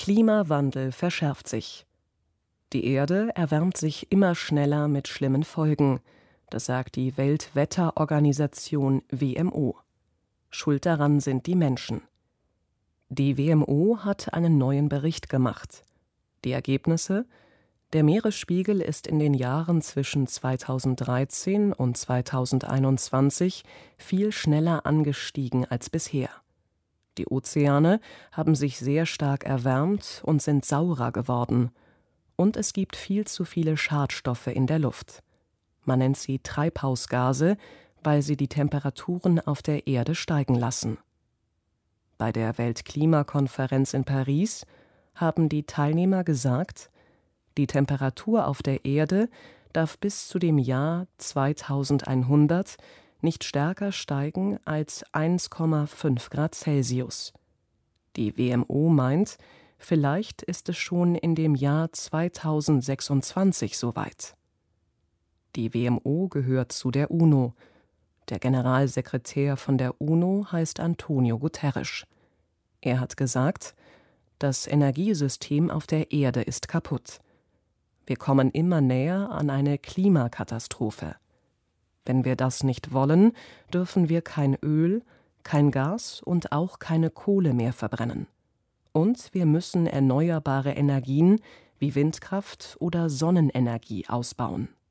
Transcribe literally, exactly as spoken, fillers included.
Klimawandel verschärft sich. Die Erde erwärmt sich immer schneller mit schlimmen Folgen. Das sagt die Weltwetterorganisation W M O. Schuld daran sind die Menschen. Die W M O hat einen neuen Bericht gemacht. Die Ergebnisse: Der Meeresspiegel ist in den Jahren zwischen zweitausenddreizehn und zweitausendeinundzwanzig viel schneller angestiegen als bisher. Die Ozeane haben sich sehr stark erwärmt und sind saurer geworden. Und es gibt viel zu viele Schadstoffe in der Luft. Man nennt sie Treibhausgase, weil sie die Temperaturen auf der Erde steigen lassen. Bei der Weltklimakonferenz in Paris haben die Teilnehmer gesagt, die Temperatur auf der Erde darf bis zu dem Jahr zweitausendeinhundert nicht stärker steigen als eins Komma fünf Grad Celsius. Die W M O meint, vielleicht ist es schon in dem Jahr zweitausendsechsundzwanzig soweit. Die W M O gehört zu der UNO. Der Generalsekretär von der UNO heißt Antonio Guterres. Er hat gesagt, das Energiesystem auf der Erde ist kaputt. Wir kommen immer näher an eine Klimakatastrophe. Wenn wir das nicht wollen, dürfen wir kein Öl, kein Gas und auch keine Kohle mehr verbrennen. Und wir müssen erneuerbare Energien wie Windkraft oder Sonnenenergie ausbauen.